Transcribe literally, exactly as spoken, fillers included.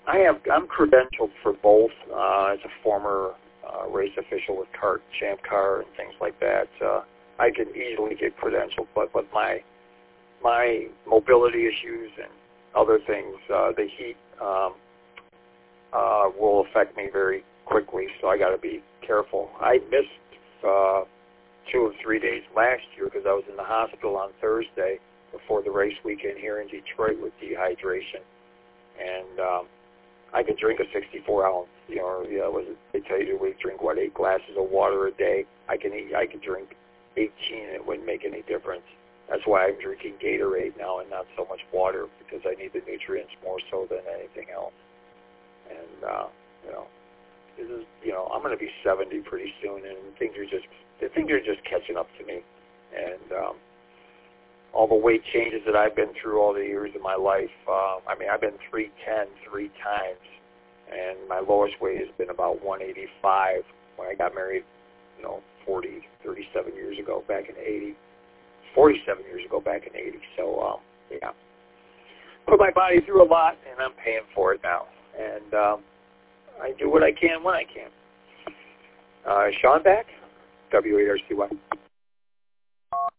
I have, I'm credentialed for both uh, as a former uh, race official with CART, Champ Car, and things like that. Uh, I can easily get credentialed, but, but my my mobility issues and other things, uh, the heat um, uh, will affect me very quickly, so I got to be careful. I missed uh, two or three days last year because I was in the hospital on Thursday before the race weekend here in Detroit with dehydration, and um, I could drink a sixty-four ounce. You know, yeah, was it, they tell you to drink what eight glasses of water a day. I can eat. I could drink eighteen, and it wouldn't make any difference. That's why I'm drinking Gatorade now and not so much water, because I need the nutrients more so than anything else. And uh, you know, this is you know I'm going to be seventy pretty soon, and things are just the things are just catching up to me. And um, all the weight changes that I've been through all the years of my life. Uh, I mean, I've been three ten three times, and my lowest weight has been about one eighty-five when I got married. You know, forty, thirty-seven years ago, back in eighty. forty-seven years ago, back in eighty. So, um, yeah, put my body through a lot, and I'm paying for it now. And um, I do what I can when I can. Uh, Sean back, W A R C Y.